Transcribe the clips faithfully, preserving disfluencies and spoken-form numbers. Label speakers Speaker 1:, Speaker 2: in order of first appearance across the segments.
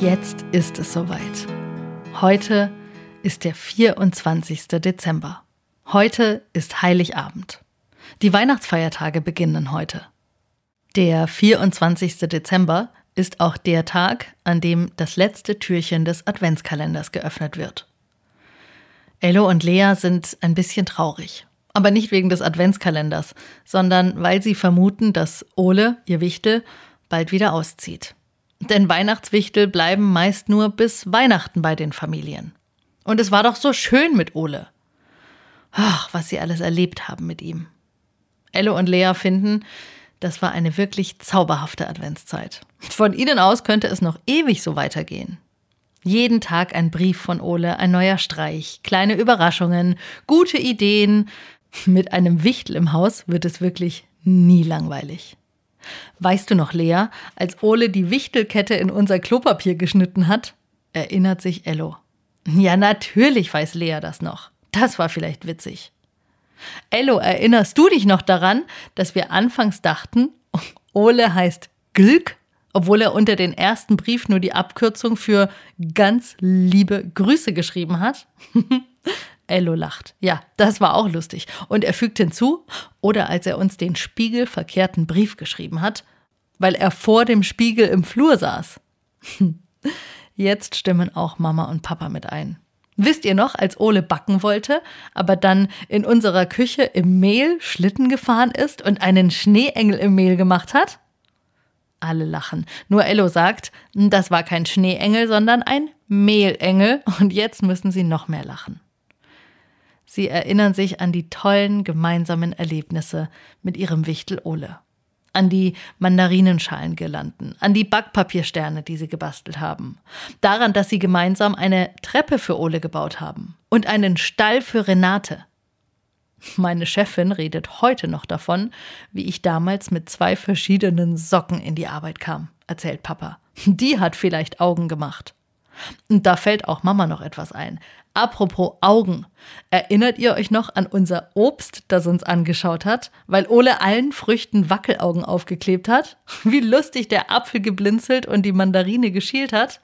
Speaker 1: Jetzt ist es soweit. Heute ist der vierundzwanzigster Dezember. Heute ist Heiligabend. Die Weihnachtsfeiertage beginnen heute. Der vierundzwanzigster Dezember ist auch der Tag, an dem das letzte Türchen des Adventskalenders geöffnet wird. Ello und Lea sind ein bisschen traurig. Aber nicht wegen des Adventskalenders, sondern weil sie vermuten, dass Ole, ihr Wichtel, bald wieder auszieht. Denn Weihnachtswichtel bleiben meist nur bis Weihnachten bei den Familien. Und es war doch so schön mit Ole. Ach, was sie alles erlebt haben mit ihm. Ello und Lea finden, das war eine wirklich zauberhafte Adventszeit. Von ihnen aus könnte es noch ewig so weitergehen. Jeden Tag ein Brief von Ole, ein neuer Streich, kleine Überraschungen, gute Ideen. Mit einem Wichtel im Haus wird es wirklich nie langweilig. Weißt du noch, Lea, als Ole die Wichtelkette in unser Klopapier geschnitten hat? Erinnert sich Ello. Ja, natürlich weiß Lea das noch. Das war vielleicht witzig. Ello, erinnerst du dich noch daran, dass wir anfangs dachten, Ole heißt Glück, obwohl er unter den ersten Brief nur die Abkürzung für ganz liebe Grüße geschrieben hat? Ello lacht. Ja, das war auch lustig. Und er fügt hinzu, oder als er uns den spiegelverkehrten Brief geschrieben hat, weil er vor dem Spiegel im Flur saß. Jetzt stimmen auch Mama und Papa mit ein. Wisst ihr noch, als Ole backen wollte, aber dann in unserer Küche im Mehl Schlitten gefahren ist und einen Schneeengel im Mehl gemacht hat? Alle lachen. Nur Ello sagt, das war kein Schneeengel, sondern ein Mehlengel. Und jetzt müssen sie noch mehr lachen. Sie erinnern sich an die tollen gemeinsamen Erlebnisse mit ihrem Wichtel Ole. An die Mandarinenschalengirlanden, an die Backpapiersterne, die sie gebastelt haben. Daran, dass sie gemeinsam eine Treppe für Ole gebaut haben und einen Stall für Renate. Meine Chefin redet heute noch davon, wie ich damals mit zwei verschiedenen Socken in die Arbeit kam, erzählt Papa. Die hat vielleicht Augen gemacht. Und da fällt auch Mama noch etwas ein. Apropos Augen. Erinnert ihr euch noch an unser Obst, das uns angeschaut hat, weil Ole allen Früchten Wackelaugen aufgeklebt hat? Wie lustig der Apfel geblinzelt und die Mandarine geschielt hat?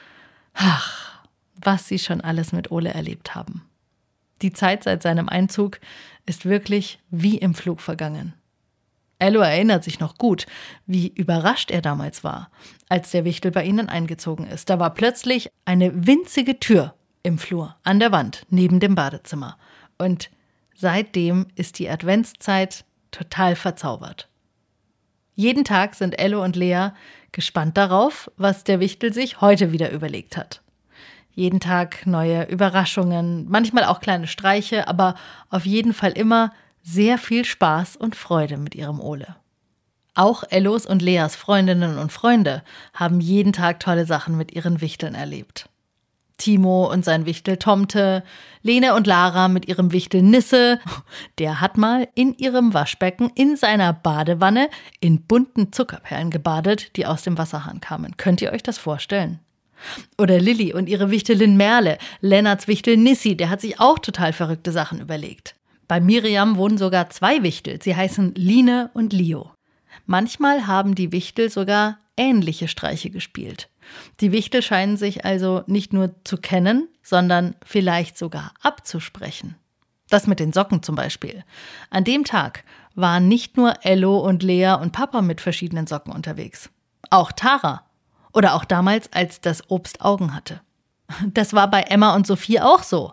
Speaker 1: Ach, was sie schon alles mit Ole erlebt haben. Die Zeit seit seinem Einzug ist wirklich wie im Flug vergangen. Ello erinnert sich noch gut, wie überrascht er damals war, als der Wichtel bei ihnen eingezogen ist. Da war plötzlich eine winzige Tür im Flur, an der Wand, neben dem Badezimmer. Und seitdem ist die Adventszeit total verzaubert. Jeden Tag sind Ello und Lea gespannt darauf, was der Wichtel sich heute wieder überlegt hat. Jeden Tag neue Überraschungen, manchmal auch kleine Streiche, aber auf jeden Fall immer sehr viel Spaß und Freude mit ihrem Ole. Auch Ellos und Leas Freundinnen und Freunde haben jeden Tag tolle Sachen mit ihren Wichteln erlebt. Timo und sein Wichtel Tomte, Lene und Lara mit ihrem Wichtel Nisse, der hat mal in ihrem Waschbecken in seiner Badewanne in bunten Zuckerperlen gebadet, die aus dem Wasserhahn kamen. Könnt ihr euch das vorstellen? Oder Lilli und ihre Wichtelin Merle, Lennarts Wichtel Nissi, der hat sich auch total verrückte Sachen überlegt. Bei Miriam wohnen sogar zwei Wichtel, sie heißen Line und Leo. Manchmal haben die Wichtel sogar ähnliche Streiche gespielt. Die Wichtel scheinen sich also nicht nur zu kennen, sondern vielleicht sogar abzusprechen. Das mit den Socken zum Beispiel. An dem Tag waren nicht nur Ello und Lea und Papa mit verschiedenen Socken unterwegs. Auch Tara. Oder auch damals, als das Obst Augen hatte. Das war bei Emma und Sophie auch so.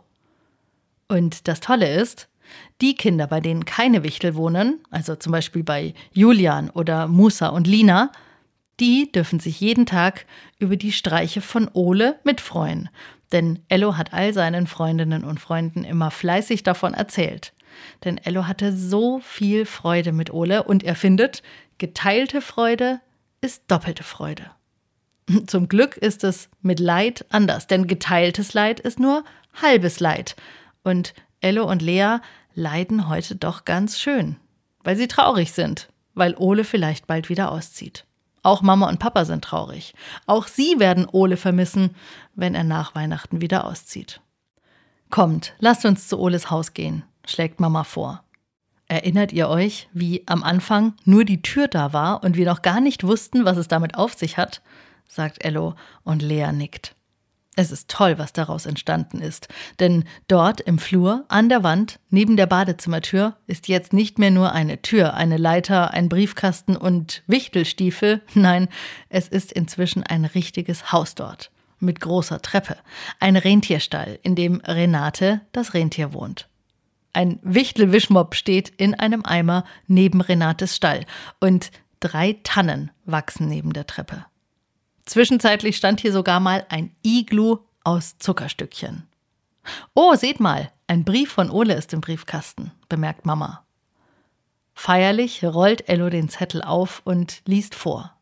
Speaker 1: Und das Tolle ist, die Kinder, bei denen keine Wichtel wohnen, also zum Beispiel bei Julian oder Musa und Lina, die dürfen sich jeden Tag über die Streiche von Ole mitfreuen. Denn Ello hat all seinen Freundinnen und Freunden immer fleißig davon erzählt. Denn Ello hatte so viel Freude mit Ole und er findet, geteilte Freude ist doppelte Freude. Zum Glück ist es mit Leid anders, denn geteiltes Leid ist nur halbes Leid. Und Ello und Lea leiden heute doch ganz schön, weil sie traurig sind, weil Ole vielleicht bald wieder auszieht. Auch Mama und Papa sind traurig. Auch sie werden Ole vermissen, wenn er nach Weihnachten wieder auszieht. Kommt, lasst uns zu Oles Haus gehen, schlägt Mama vor. Erinnert ihr euch, wie am Anfang nur die Tür da war und wir noch gar nicht wussten, was es damit auf sich hat? sagt Ello und Lea nickt. Es ist toll, was daraus entstanden ist, denn dort im Flur, an der Wand, neben der Badezimmertür, ist jetzt nicht mehr nur eine Tür, eine Leiter, ein Briefkasten und Wichtelstiefel, nein, es ist inzwischen ein richtiges Haus dort, mit großer Treppe, ein Rentierstall, in dem Renate, das Rentier, wohnt. Ein Wichtelwischmopp steht in einem Eimer neben Renates Stall und drei Tannen wachsen neben der Treppe. Zwischenzeitlich stand hier sogar mal ein Iglu aus Zuckerstückchen. »Oh, seht mal, ein Brief von Ole ist im Briefkasten«, bemerkt Mama. Feierlich rollt Ello den Zettel auf und liest vor.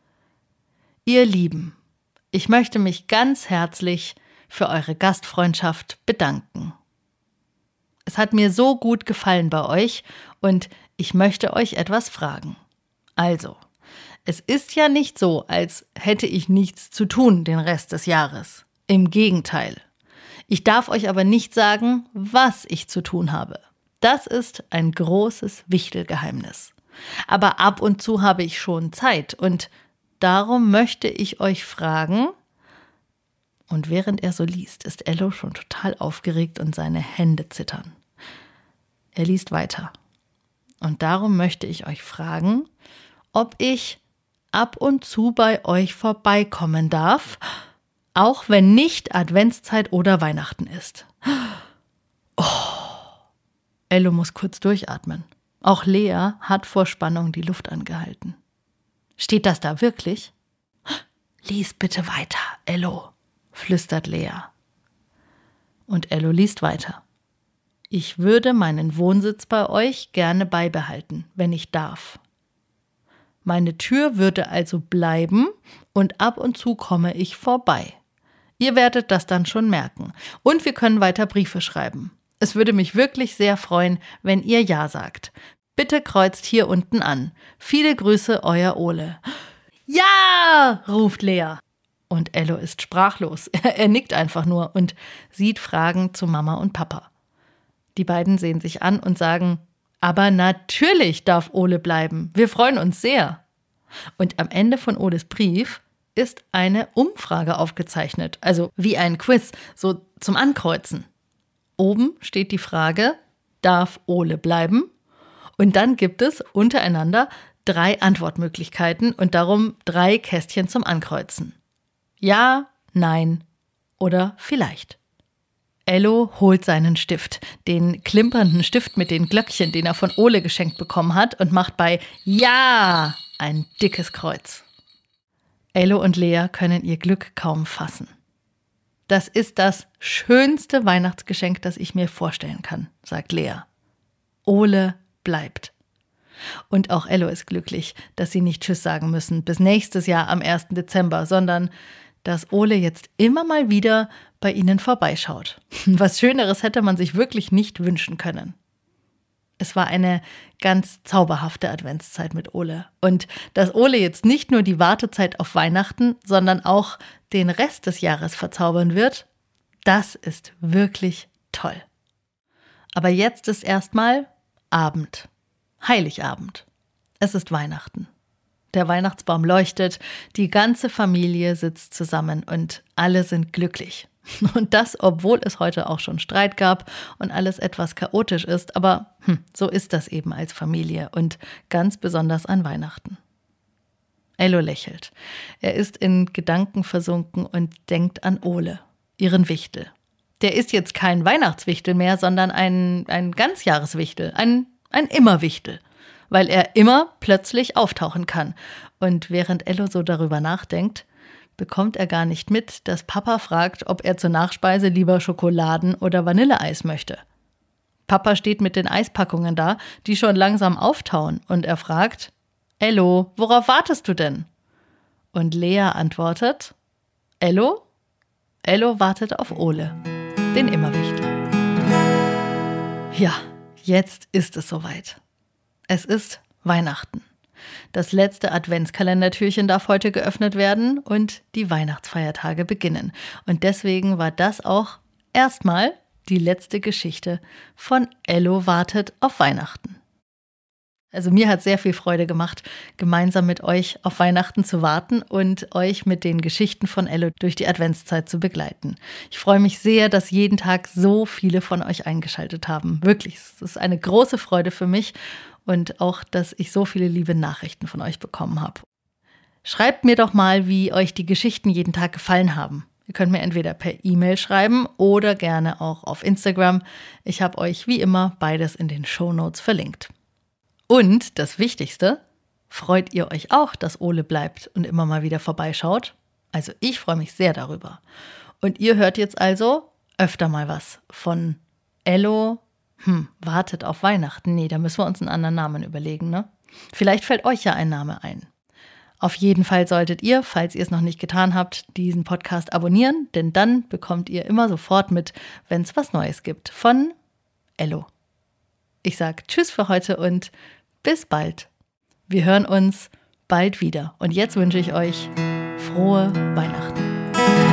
Speaker 1: »Ihr Lieben, ich möchte mich ganz herzlich für eure Gastfreundschaft bedanken. Es hat mir so gut gefallen bei euch und ich möchte euch etwas fragen. Also, es ist ja nicht so, als hätte ich nichts zu tun den Rest des Jahres. Im Gegenteil. Ich darf euch aber nicht sagen, was ich zu tun habe. Das ist ein großes Wichtelgeheimnis. Aber ab und zu habe ich schon Zeit und darum möchte ich euch fragen…« Und während er so liest, ist Ello schon total aufgeregt und seine Hände zittern. Er liest weiter. »Und darum möchte ich euch fragen, ob ich ab und zu bei euch vorbeikommen darf, auch wenn nicht Adventszeit oder Weihnachten ist.« Oh. Ello muss kurz durchatmen. Auch Lea hat vor Spannung die Luft angehalten. »Steht das da wirklich?« »Lies bitte weiter, Ello«, flüstert Lea. Und Ello liest weiter. »Ich würde meinen Wohnsitz bei euch gerne beibehalten, wenn ich darf. Meine Tür würde also bleiben und ab und zu komme ich vorbei. Ihr werdet das dann schon merken. Und wir können weiter Briefe schreiben. Es würde mich wirklich sehr freuen, wenn ihr Ja sagt. Bitte kreuzt hier unten an. Viele Grüße, euer Ole.« »Ja!« ruft Lea. Und Ello ist sprachlos. Er nickt einfach nur und sieht fragend zu Mama und Papa. Die beiden sehen sich an und sagen: »Aber natürlich darf Ole bleiben. Wir freuen uns sehr.« Und am Ende von Oles Brief ist eine Umfrage aufgezeichnet, also wie ein Quiz, so zum Ankreuzen. Oben steht die Frage: Darf Ole bleiben? Und dann gibt es untereinander drei Antwortmöglichkeiten und darum drei Kästchen zum Ankreuzen. Ja, nein oder vielleicht. Ello holt seinen Stift, den klimpernden Stift mit den Glöckchen, den er von Ole geschenkt bekommen hat, und macht bei Ja ein dickes Kreuz. Ello und Lea können ihr Glück kaum fassen. Das ist das schönste Weihnachtsgeschenk, das ich mir vorstellen kann, sagt Lea. Ole bleibt. Und auch Ello ist glücklich, dass sie nicht Tschüss sagen müssen bis nächstes Jahr am ersten Dezember, sondern dass Ole jetzt immer mal wieder bei ihnen vorbeischaut. Was Schöneres hätte man sich wirklich nicht wünschen können. Es war eine ganz zauberhafte Adventszeit mit Ole. Und dass Ole jetzt nicht nur die Wartezeit auf Weihnachten, sondern auch den Rest des Jahres verzaubern wird, das ist wirklich toll. Aber jetzt ist erstmal Abend. Heiligabend. Es ist Weihnachten. Der Weihnachtsbaum leuchtet, die ganze Familie sitzt zusammen und alle sind glücklich. Und das, obwohl es heute auch schon Streit gab und alles etwas chaotisch ist, aber hm, so ist das eben als Familie und ganz besonders an Weihnachten. Ello lächelt. Er ist in Gedanken versunken und denkt an Ole, ihren Wichtel. Der ist jetzt kein Weihnachtswichtel mehr, sondern ein, ein Ganzjahreswichtel, ein, ein Immerwichtel, weil er immer plötzlich auftauchen kann. Und während Ello so darüber nachdenkt, bekommt er gar nicht mit, dass Papa fragt, ob er zur Nachspeise lieber Schokoladen- oder Vanilleeis möchte. Papa steht mit den Eispackungen da, die schon langsam auftauen, und er fragt: »Ello, worauf wartest du denn?« Und Lea antwortet: »Ello? Ello wartet auf Ole, den Immerwichtel.« Ja, jetzt ist es soweit. Es ist Weihnachten. Das letzte Adventskalendertürchen darf heute geöffnet werden und die Weihnachtsfeiertage beginnen. Und deswegen war das auch erstmal die letzte Geschichte von Ello wartet auf Weihnachten. Also mir hat sehr viel Freude gemacht, gemeinsam mit euch auf Weihnachten zu warten und euch mit den Geschichten von Ello durch die Adventszeit zu begleiten. Ich freue mich sehr, dass jeden Tag so viele von euch eingeschaltet haben. Wirklich, es ist eine große Freude für mich und auch, dass ich so viele liebe Nachrichten von euch bekommen habe. Schreibt mir doch mal, wie euch die Geschichten jeden Tag gefallen haben. Ihr könnt mir entweder per E-Mail schreiben oder gerne auch auf Instagram. Ich habe euch wie immer beides in den Shownotes verlinkt. Und das Wichtigste, freut ihr euch auch, dass Ole bleibt und immer mal wieder vorbeischaut? Also ich freue mich sehr darüber. Und ihr hört jetzt also öfter mal was von Ello. Hm, wartet auf Weihnachten. Nee, da müssen wir uns einen anderen Namen überlegen, ne? Vielleicht fällt euch ja ein Name ein. Auf jeden Fall solltet ihr, falls ihr es noch nicht getan habt, diesen Podcast abonnieren, denn dann bekommt ihr immer sofort mit, wenn es was Neues gibt von Ello. Ich sage Tschüss für heute und bis bald. Wir hören uns bald wieder. Und jetzt wünsche ich euch frohe Weihnachten.